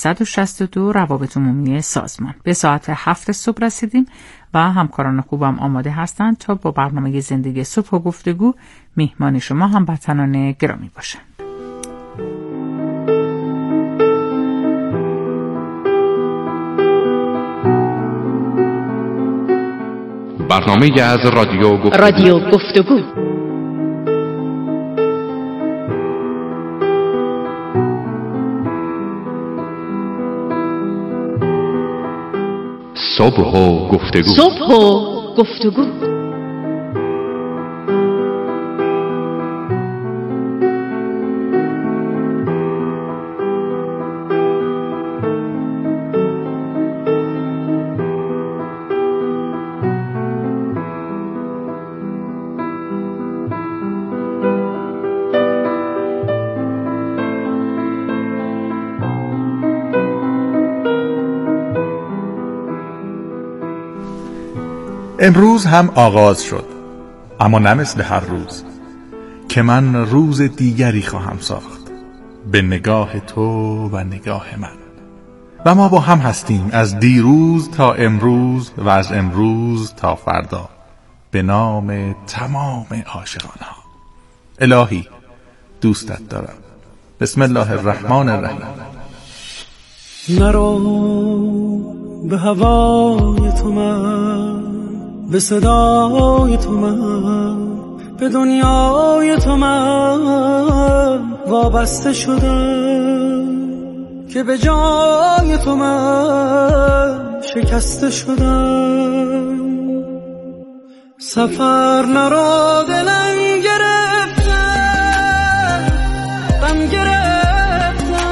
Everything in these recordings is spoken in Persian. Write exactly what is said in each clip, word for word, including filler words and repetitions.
سیصد و شصت و دو روابط عمومی سازمان. به ساعت هفت صبح رسیدیم و همکاران خوبم آماده هستند تا با برنامه زندگی صبح و گفتگو میهمان شما هموطنان گرامی باشند. برنامه از رادیو گفتگو. رادیو گفتگو صبح و گفتگو. صبح و گفتگو امروز هم آغاز شد، اما نه مثل هر روز که من روز دیگری خواهم ساخت به نگاه تو و نگاه من. و ما با هم هستیم از دیروز تا امروز و از امروز تا فردا به نام تمام عاشقانها. الهی دوستت دارم. بسم الله الرحمن الرحیم. نرو به هوای تو من، به صدای تو من، به دنیای تو من وابسته شدم، که به جای تو من شکسته شدم. سفر نرو دلم گرفته، غم گرفته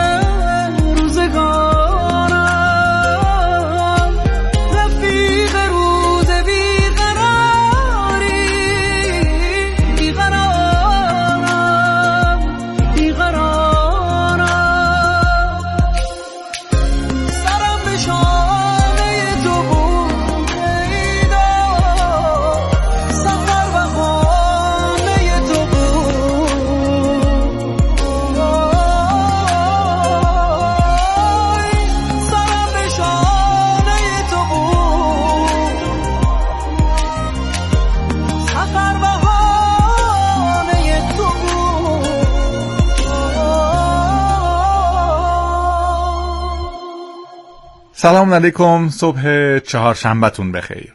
روزگارم، رفیق روز بیقراری، بیقرارم بیقرارم. سرم به شانه تو بود ایدا، سفر بهانه تو بود. سرم به شانه تو بود، سفر بهانه تو بود. سلام علیکم، صبح چهارشنبه‌تون بخیر.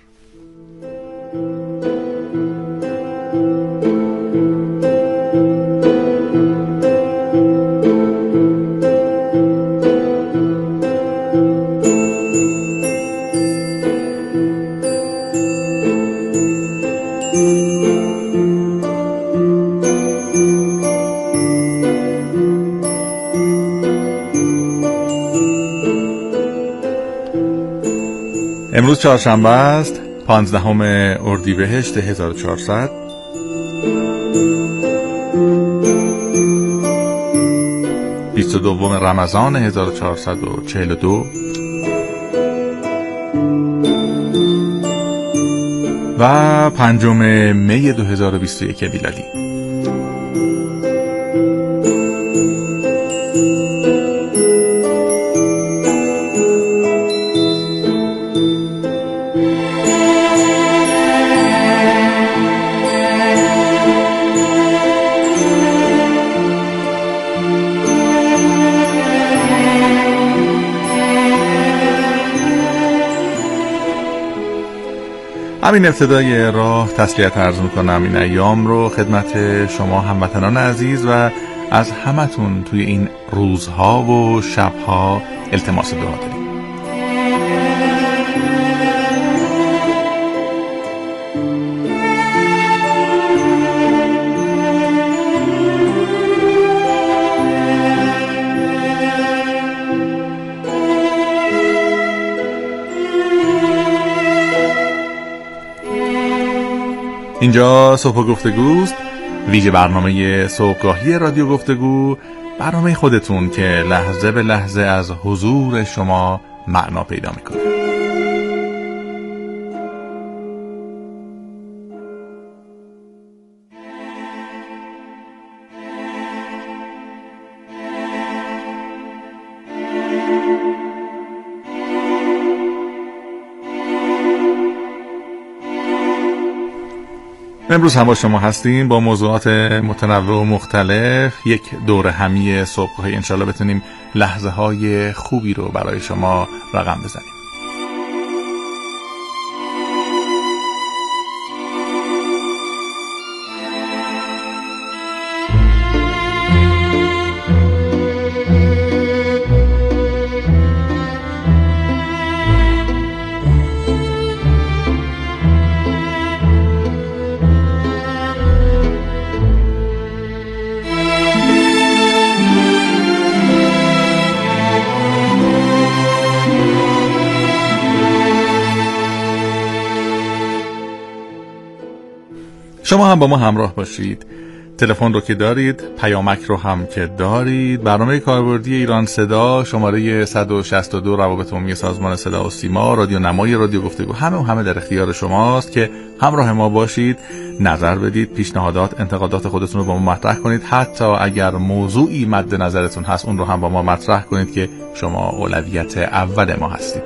امروز چهارشنبه است، پانزدهم اردیبهشت هزار و چهارصد، بیست و دوم رمضان هزار و چهارصد و چهل و دو و پنجم می دو هزار و بیست و یک میلادی. همین ابتدای راه تسلیت عرض میکنم این ایام رو خدمت شما هموطنان عزیز و از همتون توی این روزها و شبها التماس دعا داریم. اینجا صبح گفتگوست، ویژه برنامه صبحگاهی رادیو گفتگو، برنامه خودتون که لحظه به لحظه از حضور شما معنا پیدا میکنه. امروز هم با شما هستیم با موضوعات متنوع و مختلف. یک دوره همی صبحگاهی، انشالله بتونیم لحظه های خوبی رو برای شما رقم بزنیم. شما هم با ما همراه باشید. تلفن رو که دارید، پیامک رو هم که دارید. برنامه کاربردی ایران صدا، شماره صد و شصت و دو روابط عمومی سازمان صدا و سیما، رادیو نمای رادیو گفتگو، همه و همه در اختیار شماست که همراه ما باشید، نظر بدید، پیشنهادات، انتقادات خودتون رو با ما مطرح کنید. حتی اگر موضوعی مد نظرتون هست اون رو هم با ما مطرح کنید که شما اولویت اول ما هستید.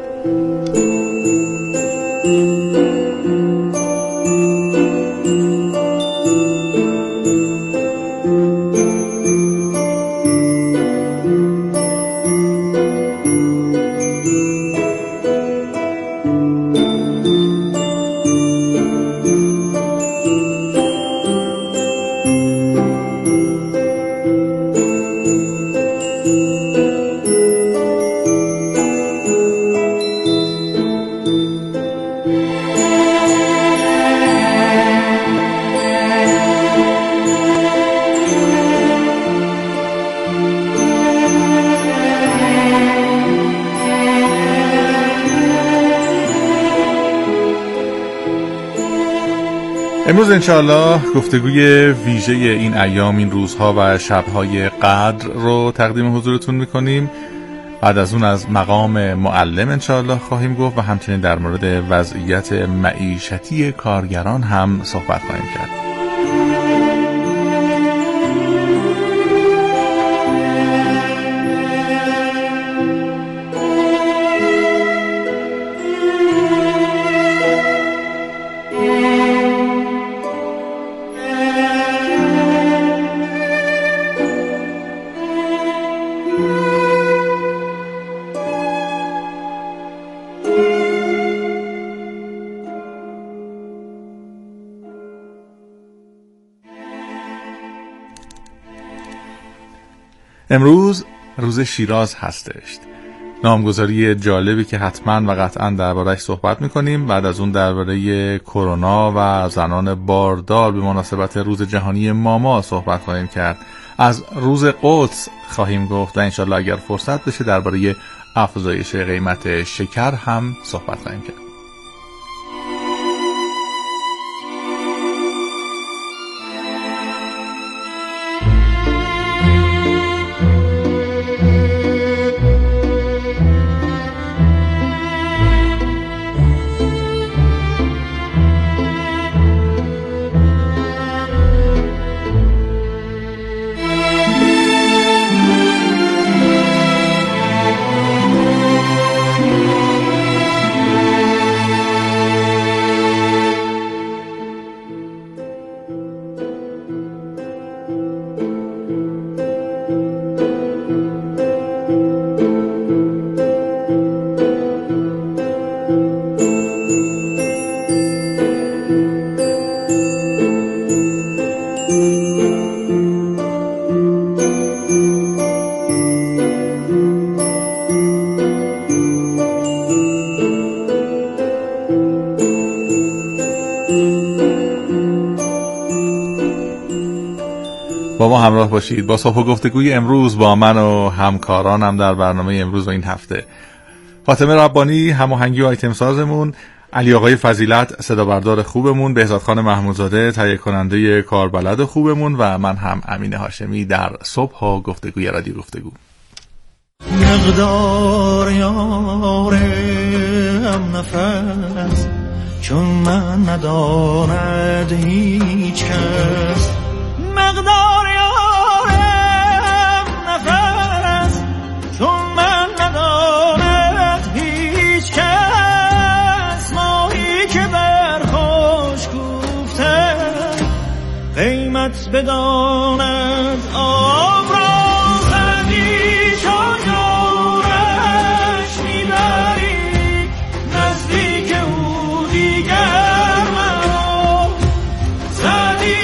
امروز انشاءالله گفتگوی ویژه این ایام، این روزها و شبهای قدر رو تقدیم حضورتون میکنیم. بعد از اون از مقام معلم انشاءالله خواهیم گفت و همچنین در مورد وضعیت معیشتی کارگران هم صحبت خواهیم کرد. امروز روز شیراز هستش. نامگذاری جالبی که حتما و قطعا درباره‌اش صحبت می‌کنیم. بعد از اون درباره کرونا و زنان باردار به مناسبت روز جهانی ماما صحبت خواهیم کرد. از روز قدس خواهیم گفت و انشالله اگر فرصت بشه درباره افزایش قیمت شکر هم صحبت خواهیم کرد. با ما همراه باشید با صبح و گفتگوی امروز با من و همکارانم در برنامه امروز و این هفته. فاطمه ربانی هماهنگی و آیتم سازمون، علی آقای فضیلت صدا بردار خوبمون، بهزاد خان محمودزاده تهیه کننده کاربلد خوبمون و من هم امین هاشمی در صبح و گفتگوی رادیو گفتگو. مقدار یارم نفس چون من نداند هیچ کس، مقدار یارم نفس چون من نداند بداند آب را زدی چادرش میبری نزدیک او دیگر مرا زدی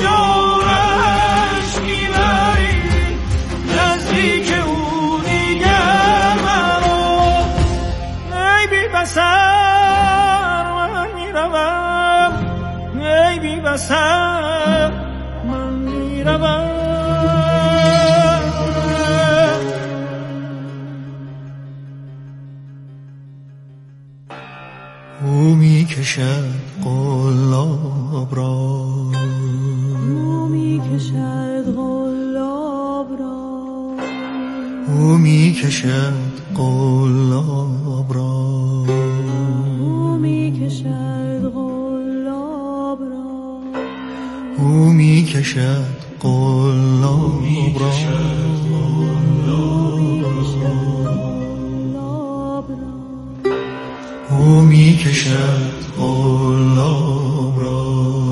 چادرش میبری نزدیک او دیگر مرا ای بی بصر من میروم ای بی بصر من میروم او میکشد قلاب را او میکشد قلاب را او میکشد قلاب را او میکشد قلاب را او میکشد قلاب را او میکشد قلاب را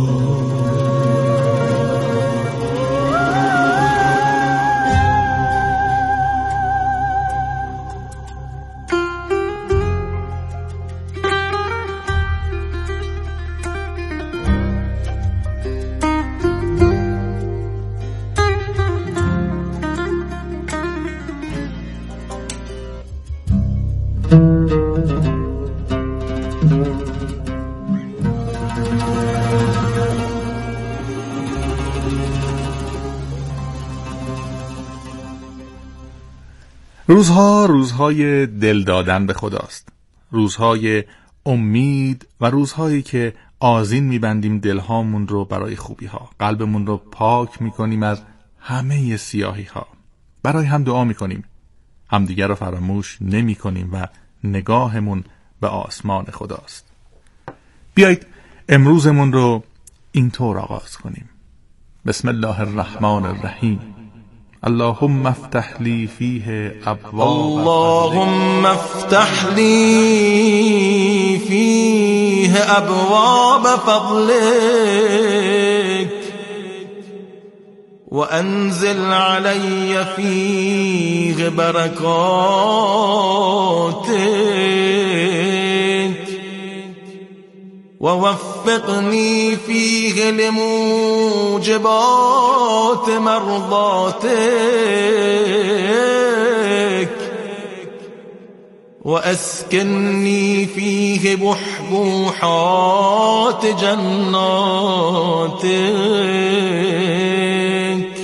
روزها روزهای دل دادن به خداست، روزهای امید و روزهایی که آذین میبندیم دلهامون رو برای خوبی ها، قلبمون رو پاک میکنیم از همه سیاهی ها، برای هم دعا میکنیم، همدیگر رو فراموش نمی کنیم و نگاهمون به آسمان خداست. بیایید امروزمون رو اینطور آغاز کنیم. بسم الله الرحمن الرحیم. اللهم افتح لی فیه ابواب اللهم افتح لی فیه ابواب فضلک وانزل علی فیه برکاتک ووفقني فيه لموجبات مرضاتك وأسكنني فيه بحبوحات جناتك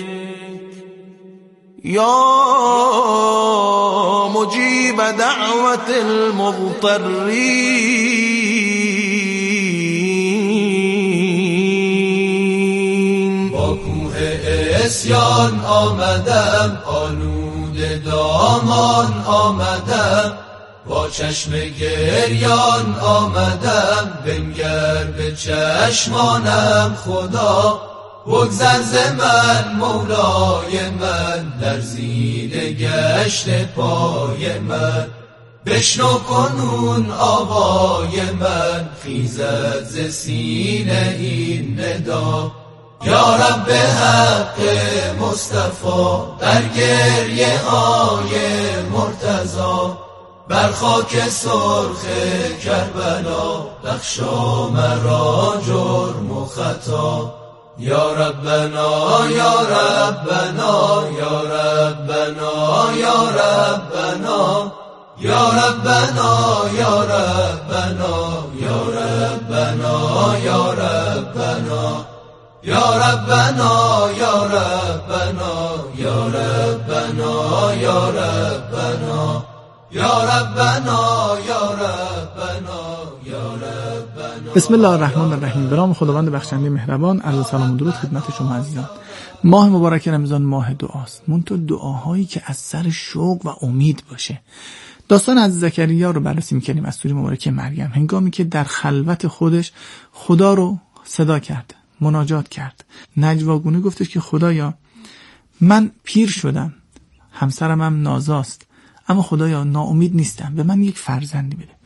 يا مجيب دعوة المضطرين با کوه عصیان آمدم، آلوده دامان آمدم، با چشم گریان آمدم، بنگر به چشمانم خدا، بگذر ز من مولای من، لرزیده گشت پای من، بشنو کنون آوای من، خیزد ز سینه این ندا، یا رب حق مصطفی، در گریه های مرتضی، بر خاک سرخ کربلا، بخشا مرا جرم و خطا، یا ربنا یا ربنا یا ربنا یا ربنا یا ربنا یا ربنا یا ربنا یا ربنا یا ربنا یا ربنا یا ربنا یا ربنا یا ربنا یا ربنا یا ربنا. بسم الله الرحمن الرحیم. به نام خداوند بخشنده مهربان. عرض سلام و درود خدمت شما عزیزان. ماه مبارک رمضان ماه دعاست، منتها دعاهایی که از سر شوق و امید باشه. داستان از زکریا رو بررسی می‌کنیم از سوره مبارکه مریم، هنگامی که در خلوت خودش خدا رو صدا کرد، مناجات کرد، نجواگونه گفتش که خدایا من پیر شدم، همسرم هم نازاست، اما خدایا ناامید نیستم، به من یک فرزندی بده.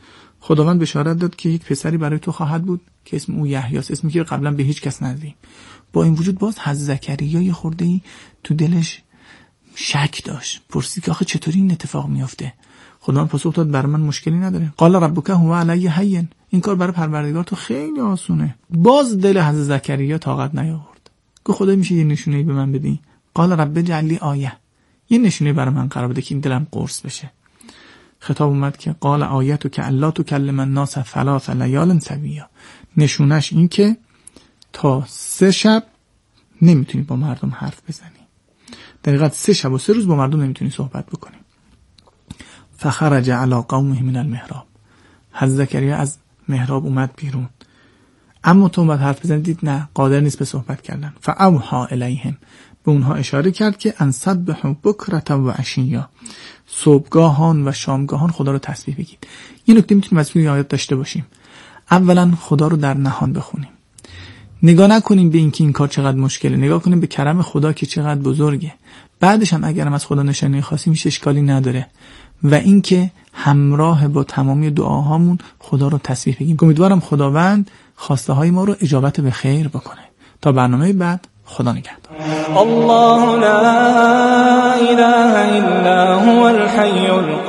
خداوند بشارت داد که یک پسری برای تو خواهد بود که اسم او یحیی است، اسمی که قبلا به هیچ کس ندادیم. با این وجود باز حضرت زکریا یه خورده‌ای تو دلش شک داشت، پرسید که آخه چطوری این اتفاق میفته؟ خداوند پاسخ داد برای من مشکلی نداره. قال ربک هو علی هین، این کار برای پروردگار تو خیلی آسونه. باز دل حضرت زکریا طاقت نیاورد، گفت خدای میشه یه نشونه‌ای به من بدی؟ قال رب اجعل لی آیه، یه نشونه برای من قرار بده که این دلم قرص بشه. خطاب اومد که قال آیتو که الا تکلم الناس ثلاث لیال سویا، نشونش این که تا سه شب نمیتونی با مردم حرف بزنی، در حقیقت سه شب و سه روز با مردم نمیتونی صحبت بکنی. فخرج علی قومه من المحراب، حضرت زکریا از محراب اومد بیرون، اما تو اومد حرف بزنی، دید نه قادر نیست به صحبت کردن. فاوحی الیهم، به اونها اشاره کرد که ان سبحوا بکرة و عشیا، صبحگاهان و شامگاهان خدا رو تسبیح بگید. این نکته میتونیم از این آیات داشته باشیم. اولا خدا رو در نهان بخونیم، نگاه نکنیم به اینکه این کار چقدر مشکله، نگاه کنیم به کرم خدا که چقدر بزرگه. بعدش هم اگرم از خدا نشانه خاصی میشه اشکالی نداره، و اینکه همراه با تمامی دعاهامون خدا رو تسبیح بگیم. امیدوارم خداوند خواسته های ما رو اجابت به خیر بکنه. تا برنامه بعد، خدا نگهدار. الله لا اله الا هو الحي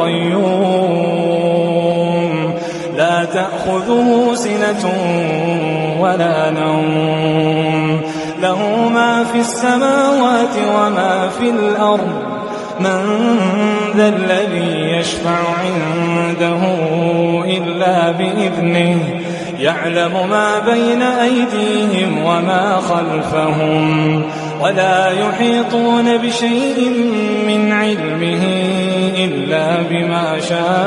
القيوم لا تأخذه سنة ولا نوم له ما في السماوات وما في الأرض من ذا الذي يشفع عنده إلا بإذنه يعلم ما بين أيديهم وما خلفهم ولا يحيطون بشيء من علمه إلا بما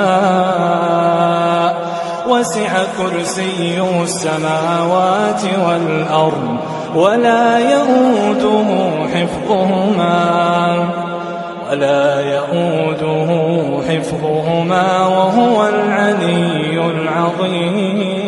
شاء وسع كرسيه السماوات والأرض ولا يؤوده حفظهما ولا يؤوده حفظهما وهو العلي العظيم.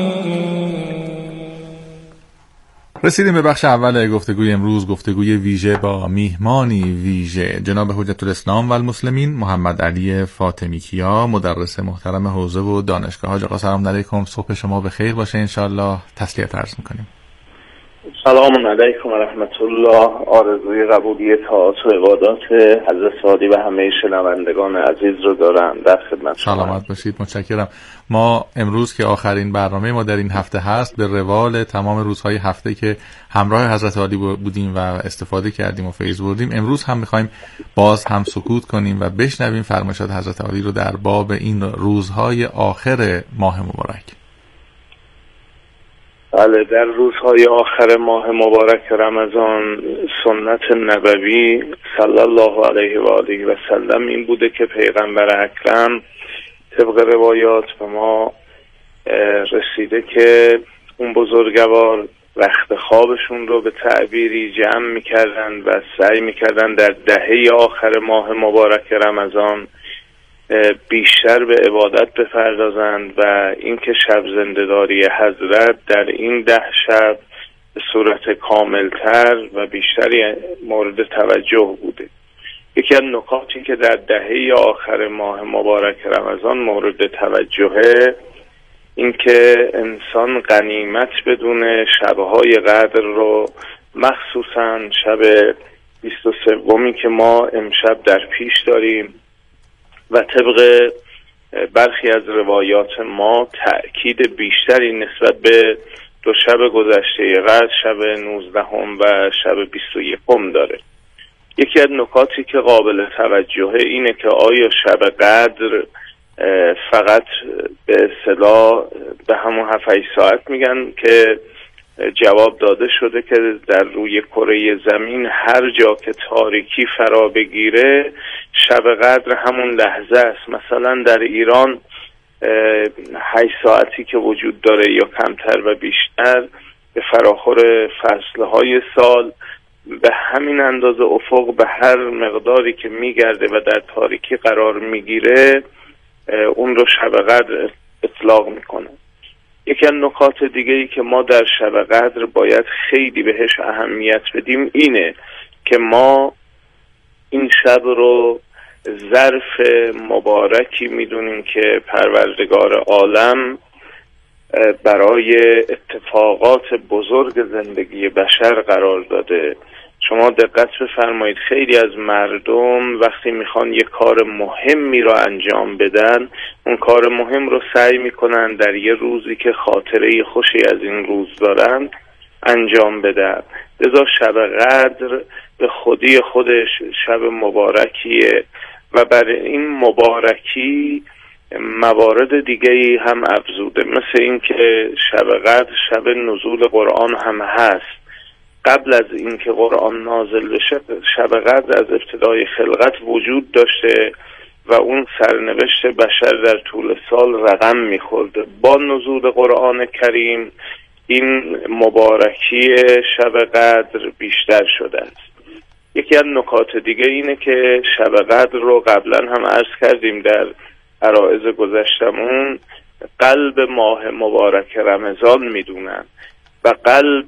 رسیدیم به بخش اول گفتگوی امروز، گفتگوی ویژه با میهمانی ویژه، جناب حجت الاسلام و المسلمین محمد علی فاطمی کیا، مدرس محترم حوزه و دانشگاه. حاج آقا سلام علیکم، صبح شما بخیر باشه انشالله. تسلیت عرض میکنیم. سلام علیکم و رحمت الله. آرزوی قبولی طاعات و عبادات حضرت سادی و همه شنوندگان عزیز رو دارم. در خدمت شما. سلامت باشید، متشکرم. ما امروز که آخرین برنامه ما در این هفته هست، به روال تمام روزهای هفته که همراه حضرت عالی بودیم و استفاده کردیم و فیض بردیم، امروز هم میخوایم باز هم سکوت کنیم و بشنویم فرمایشات حضرت عالی رو در باب این روزهای آخر ماه مبارک. بله، در روزهای آخر ماه مبارک رمضان سنت نبوی صلی الله علیه و آله و سلم این بوده که پیغمبر اکرم طبق روایات به ما رسیده که اون بزرگوار وقت خوابشون رو به تعبیری جمع میکردن و سعی میکردن در دهه آخر ماه مبارک رمضان بیشتر به عبادت بپردازند و اینکه شب زنده‌داری حضرت در این ده شب به صورت کاملتر و بیشتری مورد توجه بوده. یکی از نکاتی که در دهه آخر ماه مبارک رمضان مورد توجهه اینکه انسان غنیمت بدونه شب‌های قدر رو، مخصوصاً شب بیست و سومی که ما امشب در پیش داریم و طبق برخی از روایات ما تأکید بیشتری نسبت به دو شب گذشته قدر، شب نوزدهم و شب بیست و یکم داره. یکی از نکاتی که قابل توجهه اینه که آیا شب قدر فقط به اصطلاح به همون هفت ساعت میگن که جواب داده شده که در روی کره زمین هر جا که تاریکی فرا بگیره شب قدر همون لحظه است. مثلا در ایران هشت ساعتی که وجود داره یا کمتر و بیشتر به فراخور فصلهای سال به همین اندازه افق به هر مقداری که میگرده و در تاریکی قرار میگیره اون رو شب قدر اطلاق میکنه. یکی از نکات دیگه ای که ما در شب قدر باید خیلی بهش اهمیت بدیم اینه که ما این شب رو ظرف مبارکی میدونیم که پروردگار عالم برای اتفاقات بزرگ زندگی بشر قرار داده. شما دقت بفرمایید خیلی از مردم وقتی میخوان یک کار مهمی رو انجام بدن، اون کار مهم رو سعی میکنن در یه روزی که خاطره خوشی از این روز دارن انجام بدن. لذا شب قدر به خودی خودش شب مبارکیه و برای این مبارکی موارد دیگه‌ای هم افزوده، مثل این که شب قدر شب نزول قرآن هم هست. قبل از اینکه قرآن نازل بشه شب قدر از ابتدای خلقت وجود داشته و اون سرنوشت بشر در طول سال رقم میخورده. با نزول قرآن کریم این مبارکی شب قدر بیشتر شده است. یکی از نکات دیگه اینه که شب قدر رو قبلا هم عرض کردیم در عرائض گذشتمون، قلب ماه مبارک رمضان میدونن و قلب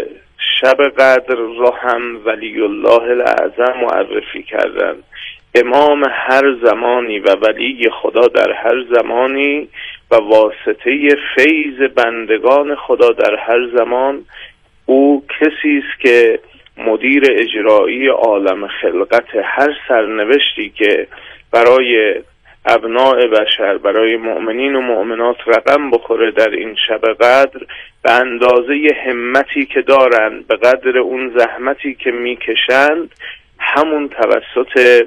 شب قدر را هم ولی الله الاعظم معرفی کردن. امام هر زمانی و ولی خدا در هر زمانی و واسطه فیض بندگان خدا در هر زمان، او کسی است که مدیر اجرایی عالم خلقت. هر سرنوشتی که برای ابناء بشر، برای مؤمنین و مؤمنات رقم بخوره در این شب قدر، به اندازه همتی که دارن، به قدر اون زحمتی که میکشند، همون توسط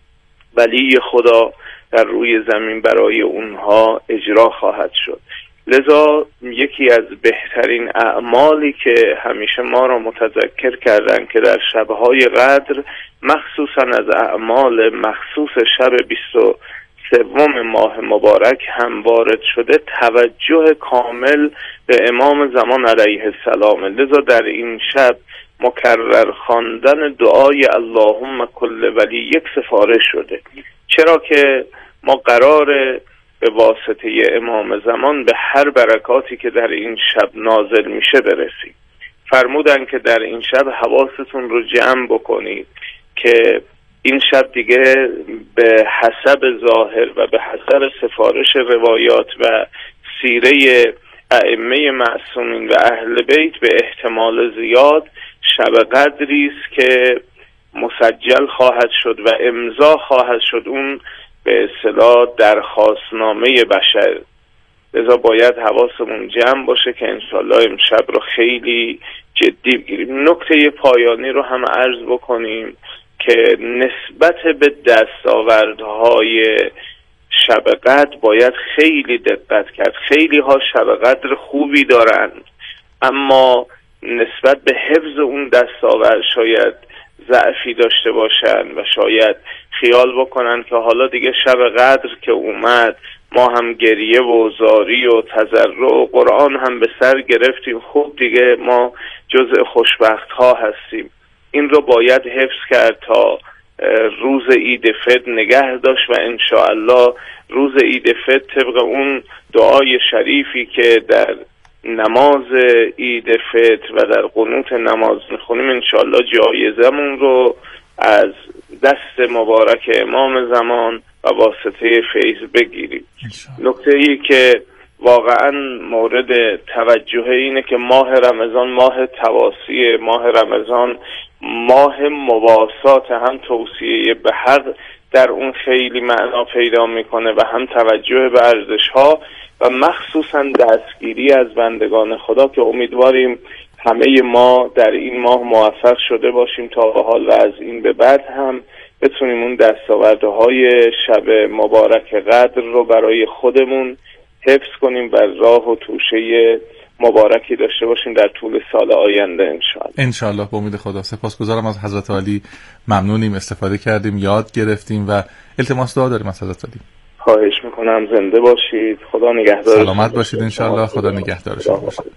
ولی خدا در روی زمین برای اونها اجرا خواهد شد. لذا یکی از بهترین اعمالی که همیشه ما را متذکر کردن که در شبهای قدر، مخصوصا از اعمال مخصوص شب بیست و سوم ماه مبارک هم وارد شده، توجه کامل به امام زمان علیه السلام. لذا در این شب مکرر خواندن دعای اللهم کل ولی یک سفارش شده، چرا که ما قراره به واسطه امام زمان به هر برکاتی که در این شب نازل میشه برسیم. فرمودن که در این شب حواستون رو جمع بکنید که این شب دیگه به حسب ظاهر و به حسب سفارش روایات و سیره ائمه معصومین و اهل بیت به احتمال زیاد شب قدری است که مسجل خواهد شد و امضا خواهد شد، اون به اصطلاح درخواستنامه بشر. لذا باید حواسمون جمع باشه که انشالله امشب رو خیلی جدی بگیریم. نکته پایانی رو هم عرض بکنیم که نسبت به دستاوردهای شب قدر باید خیلی دقت کرد. خیلی ها شب قدر خوبی دارند، اما نسبت به حفظ اون دستاورد شاید ضعفی داشته باشند و شاید خیال بکنن که حالا دیگه شب قدر که اومد ما هم گریه و زاری و تضرع و قرآن هم به سر گرفتیم، خوب دیگه ما جزء خوشبخت ها هستیم. این رو باید حفظ کرد تا روز عید فطر نگه داشت و انشاءالله روز عید فطر طبق اون دعای شریفی که در نماز عید فطر و در قنوت نماز میخونیم انشاءالله جایزمون رو از دست مبارک امام زمان و واسطه فیض بگیریم. نکته ای که واقعا مورد توجه اینه که ماه رمضان ماه تواصی، ماه رمضان ماه مواسات، هم توصیه به حق در اون خیلی معنا پیدا میکنه و هم توجه به ارزش ها و مخصوصا دستگیری از بندگان خدا که امیدواریم همه ما در این ماه موفق شده باشیم تا به حال و از این به بعد هم بتونیم اون دستاوردهای شب مبارک قدر رو برای خودمون حفظ کنیم و راه و توشه مبارکی داشته باشیم در طول سال آینده انشاءالله. انشاءالله به امید خدا. سپاسگزارم از حضرت عالی، ممنونیم، استفاده کردیم، یاد گرفتیم و التماس دعا داریم از حضرت عالی. خواهش میکنم، زنده باشید، خدا نگهدار، سلامت باشید انشاءالله، خدا نگهدار شما باشید.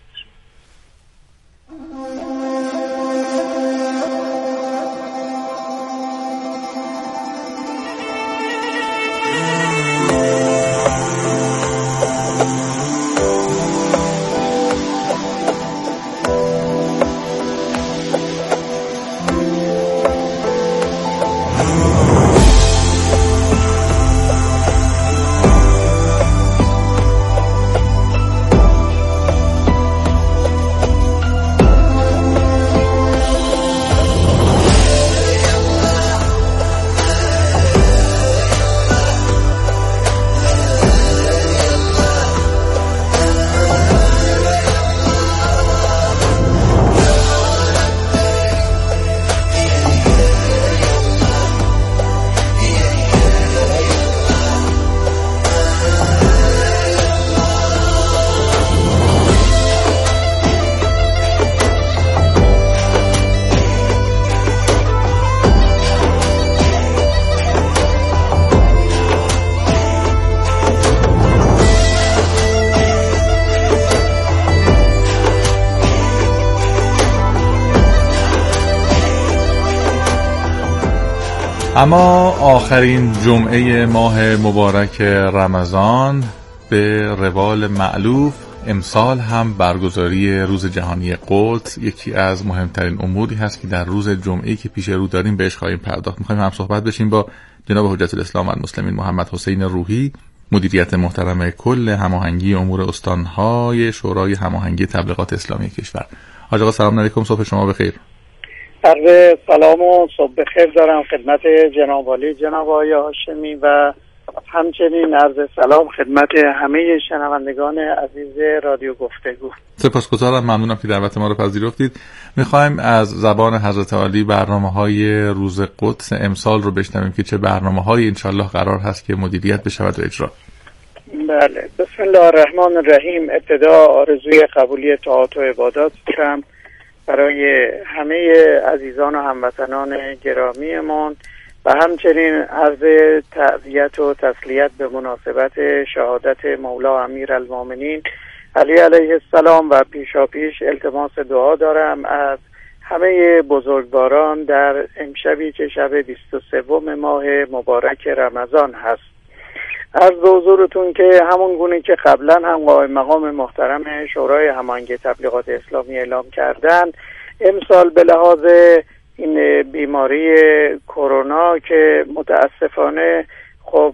اما آخرین جمعه ماه مبارک رمضان به روال مألوف امسال هم برگزاری روز جهانی قدس یکی از مهمترین اموری هست که در روز جمعه‌ای که پیش رو داریم بهش خواهیم پرداخت. می‌خوایم هم صحبت بشیم با جناب حجت الاسلام والمسلمین محمد حسین روحی، مدیریت محترم کل هماهنگی امور استان‌های شورای هماهنگی تبلیغات اسلامی کشور. حاج آقا سلام علیکم، صبح شما بخیر. عرض سلام و صبح بخیر دارم خدمت جناب عالی جناب آقای هاشمی و همچنین عرض سلام خدمت همه شنوندگان عزیز رادیو گفتگو. سپاسگزارم، ممنونم که دعوت ما رو پذیرفتید. میخوایم از زبان حضرت عالی برنامه‌های روز قدس امسال رو بشنویم که چه برنامه‌هایی انشالله قرار هست که مدیریت بشود و اجرا. بله، بسم الله الرحمن الرحیم. ابتدا آرزوی قبولی طاعات و عبادات دارم برای همه عزیزان و هموطنان گرامیمان و همچنین عرض تعزیت و تسلیت به مناسبت شهادت مولا امیرالمومنین علی علیه السلام و پیشا پیش التماس دعا دارم از همه بزرگواران در امشبی که شب بیست و سوم ماه مبارک رمضان هست. عرض به حضورتون که همون گونه که قبلا هم قائم مقام محترم شورای هماهنگی تبلیغات اسلامی اعلام کردن، امسال به لحاظ این بیماری کرونا که متاسفانه خب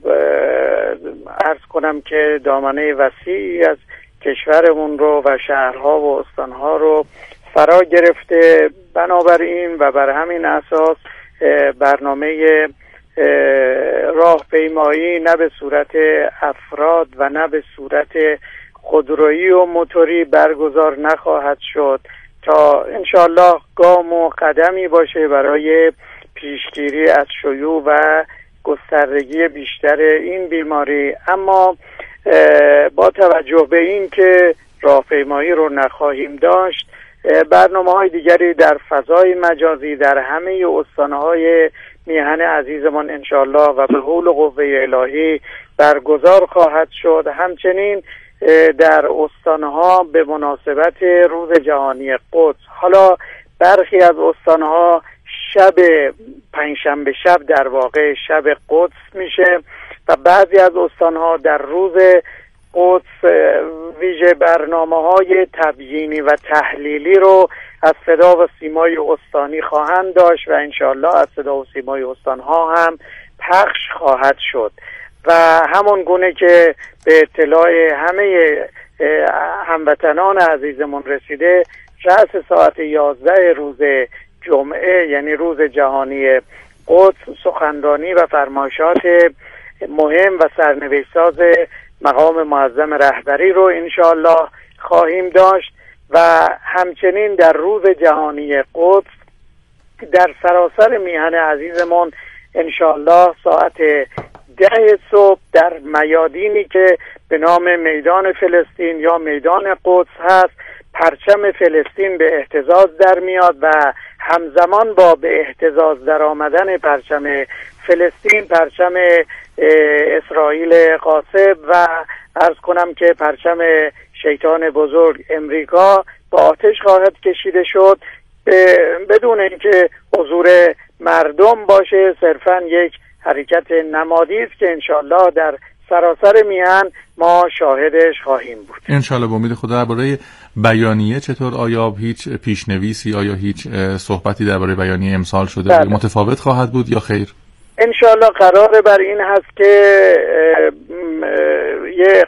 عرض کنم که دامنه وسیعی از کشورمون رو و شهرها و استانها رو فرا گرفته، بنابراین و بر همین اساس برنامه راهپیمایی نه به صورت افراد و نه به صورت خودرویی و موتوری برگزار نخواهد شد تا انشالله گام و قدمی باشه برای پیشگیری از شیوع و گستردگی بیشتر این بیماری. اما با توجه به این که راهپیمایی رو نخواهیم داشت، برنامه‌های دیگری در فضای مجازی در همه استان‌های میهن عزیزمان انشالله و به حول و قوه الهی برگزار خواهد شد. همچنین در استانها به مناسبت روز جهانی قدس، حالا برخی از استانها شب پنجشنبه شب در واقع شب قدس میشه و بعضی از استانها در روز قدس ویژه برنامه‌های تبیینی و تحلیلی رو از صدا و سیمای استانی خواهند داشت و انشالله از صدا و سیمای استانها هم پخش خواهد شد. و همون گونه که به اطلاع همه هموطنان عزیزمون رسیده، رأس ساعت یازده روز جمعه یعنی روز جهانی قدس سخنرانی و فرمایشات مهم و سرنوشت ساز مقام معظم رهبری رو انشالله خواهیم داشت و همچنین در روز جهانی قدس در سراسر میهن عزیزمون انشالله ساعت ده صبح در میادینی که به نام میدان فلسطین یا میدان قدس هست، پرچم فلسطین به اهتزاز در میاد و همزمان با به اهتزاز در آمدن پرچم فلسطین پرچم اسرائیل غاصب و عرض کنم که پرچم شیطان بزرگ امریکا با آتش خواهد کشیده شد بدون اینکه حضور مردم باشه، صرفا یک حرکت نمادی است که انشالله در سراسر میهن ما شاهدش خواهیم بود انشالله. با امید خدا. درباره بیانیه چطور؟ آیا هیچ پیشنویسی، آیا هیچ صحبتی درباره بیانیه امسال شده؟ بله. متفاوت خواهد بود یا خیر؟ انشالله قرار بر این هست که یه